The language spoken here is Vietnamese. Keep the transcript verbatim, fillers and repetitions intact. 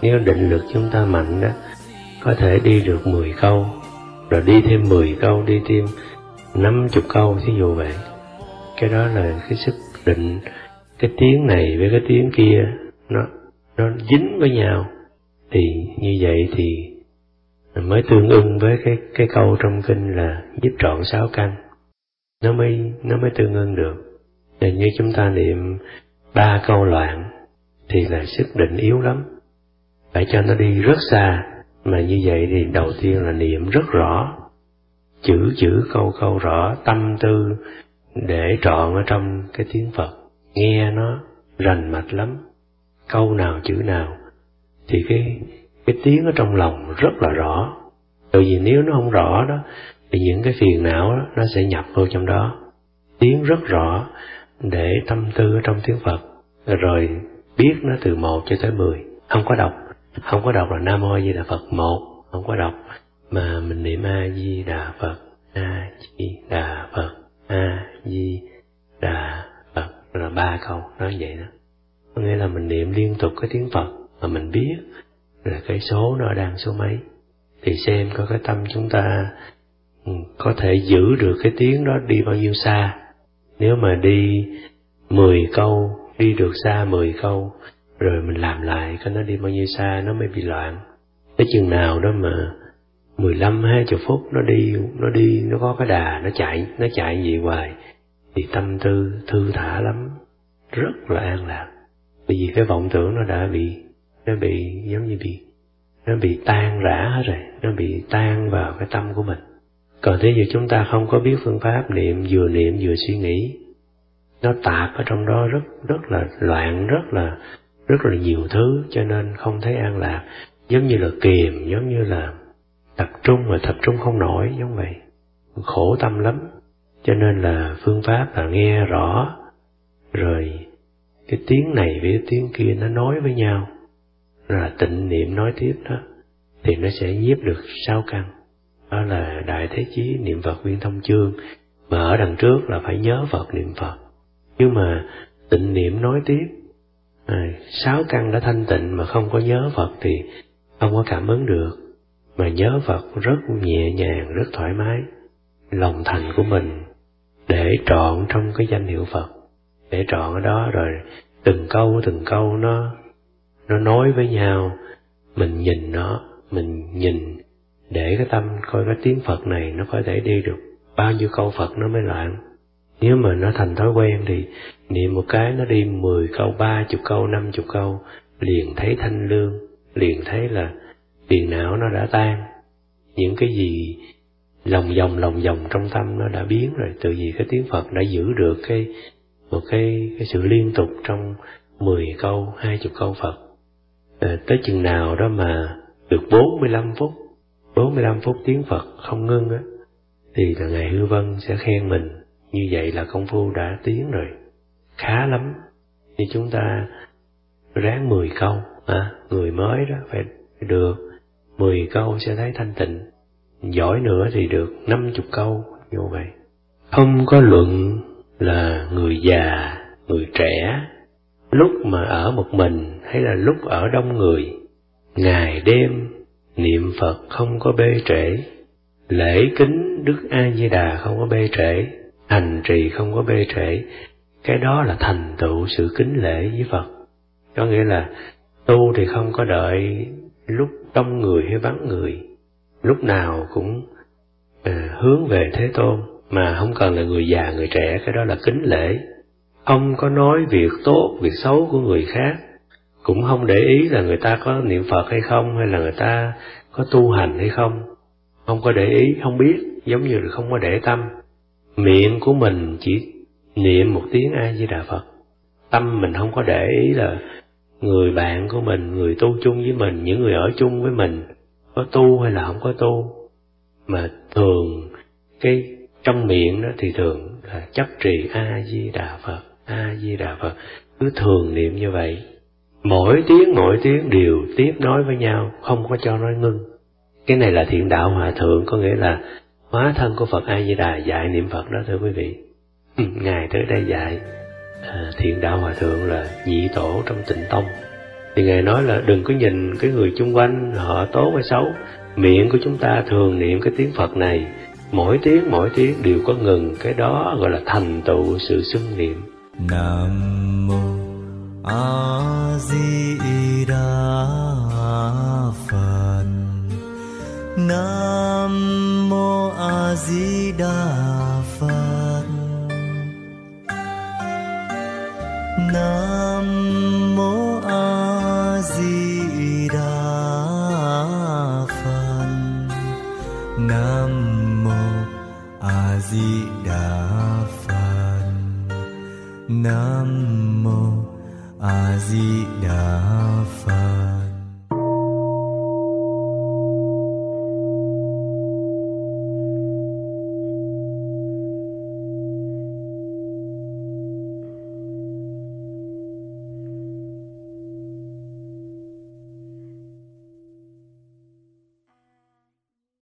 Nếu định lực chúng ta mạnh đó, có thể đi được mười câu, rồi đi thêm mười câu, đi thêm năm chục câu, thí dụ vậy. Cái đó là cái sức định, cái tiếng này với cái tiếng kia nó nó dính với nhau, thì như vậy thì mới tương ưng với cái cái câu trong kinh là giúp trọn sáu căn, nó mới nó mới tương ưng được. Thì như chúng ta niệm ba câu loạn thì là sức định yếu lắm, phải cho nó đi rất xa. Mà như vậy thì đầu tiên là niệm rất rõ, chữ chữ câu câu rõ, tâm tư để trọn ở trong cái tiếng Phật, nghe nó rành mạch lắm, câu nào chữ nào thì cái cái tiếng ở trong lòng rất là rõ. Tại vì nếu nó không rõ đó thì những cái phiền não đó, nó sẽ nhập vô trong đó. Tiếng rất rõ để tâm tư ở trong tiếng Phật, rồi biết nó từ một cho tới mười, không có đọc, không có đọc là Nam Mô A Di Đà Phật một, không có đọc, mà mình niệm A Di Đà Phật, A Di Đà Phật, A Di Đà Phật, là ba câu, nói vậy đó. Có nghĩa là mình niệm liên tục cái tiếng Phật mà mình biết là cái số nó đang số mấy, thì xem có cái tâm chúng ta có thể giữ được cái tiếng đó đi bao nhiêu xa. Nếu mà đi mười câu, đi được xa mười câu, rồi mình làm lại coi nó đi bao nhiêu xa, nó mới bị loạn. Tới chừng nào đó mà mười lăm hai mươi phút nó đi, nó đi, nó có cái đà, nó chạy, nó chạy gì hoài, thì tâm tư thư thả lắm, rất là an lạc. Bởi vì cái vọng tưởng nó đã bị, nó bị giống như bị, nó bị tan rã hết rồi, nó bị tan vào cái tâm của mình. Còn thế giờ chúng ta không có biết phương pháp niệm, vừa niệm vừa suy nghĩ, nó tạp ở trong đó rất rất là loạn, rất là rất là nhiều thứ, cho nên không thấy an lạc, giống như là kiềm, giống như là tập trung mà tập trung không nổi, giống vậy, khổ tâm lắm. Cho nên là phương pháp là nghe rõ, rồi cái tiếng này với cái tiếng kia nó nói với nhau, rồi là tịnh niệm nói tiếp đó, thì nó sẽ nhiếp được sáu căn. Đó là Đại Thế Chí niệm Phật viên thông chương, mà ở đằng trước là phải nhớ Phật niệm Phật. Nhưng mà tịnh niệm nói tiếp, à, sáu căn đã thanh tịnh mà không có nhớ Phật thì không có cảm ứng được. Mà nhớ Phật rất nhẹ nhàng, rất thoải mái, lòng thành của mình để trọn trong cái danh hiệu Phật, để trọn ở đó, rồi từng câu từng câu nó nó nói với nhau, mình nhìn nó, mình nhìn để cái tâm coi cái tiếng Phật này nó có thể đi được bao nhiêu câu Phật nó mới loạn. Nếu mà nó thành thói quen thì niệm một cái nó đi mười câu, ba chục câu, năm chục câu, liền thấy thanh lương, liền thấy là phiền não nó đã tan. Những cái gì lòng vòng lòng vòng trong tâm nó đã biến rồi, từ vì cái tiếng Phật đã giữ được cái một cái cái sự liên tục trong mười câu, hai chục câu Phật. À, tới chừng nào đó mà được bốn mươi lăm phút, bốn mươi lăm phút tiếng Phật không ngưng á, thì là Ngài Hư Vân sẽ khen mình, như vậy là công phu đã tiến rồi, khá lắm. Thì chúng ta ráng mười câu, à, người mới đó phải được mười câu sẽ thấy thanh tịnh, giỏi nữa thì được năm chục câu, như vậy. Không có luận là người già, người trẻ, lúc mà ở một mình hay là lúc ở đông người, ngày đêm niệm Phật không có bê trễ, lễ kính Đức A Di Đà không có bê trễ, hành trì không có bê trễ. Cái đó là thành tựu sự kính lễ với Phật. Có nghĩa là tu thì không có đợi lúc đông người hay vắng người, lúc nào cũng à, hướng về Thế Tôn, mà không cần là người già người trẻ, cái đó là kính lễ. Không có nói việc tốt, việc xấu của người khác, cũng không để ý là người ta có niệm Phật hay không, hay là người ta có tu hành hay không, không có để ý, không biết, giống như là không có để tâm. Miệng của mình chỉ niệm một tiếng A Di Đà Phật, tâm mình không có để ý là người bạn của mình, người tu chung với mình, những người ở chung với mình có tu hay là không có tu. Mà thường cái trong miệng đó thì thường là chấp trì A Di Đà Phật, A Di Đà Phật, cứ thường niệm như vậy. Mỗi tiếng mỗi tiếng đều tiếp nối với nhau, không có cho nói ngưng. Cái này là Thiện Đạo Hòa Thượng, có nghĩa là hóa thân của Phật A Di Đà dạy niệm Phật đó, thưa quý vị. Ngài tới đây dạy. À, Thiện Đạo Hòa Thượng là nhị tổ trong Tịnh Tông, Thì Ngài nói là đừng có nhìn cái người chung quanh họ tốt hay xấu. Miệng của chúng ta thường niệm cái tiếng Phật này, mỗi tiếng mỗi tiếng đều có ngừng, cái đó gọi là thành tựu sự xưng niệm. Nam mô A Di Đà Phật. Nam mô A Di Đà Phật. Nam mô A Di Đà Phật. Nam mô A Di Đà Phật. Nam mô A Di Đà Phật.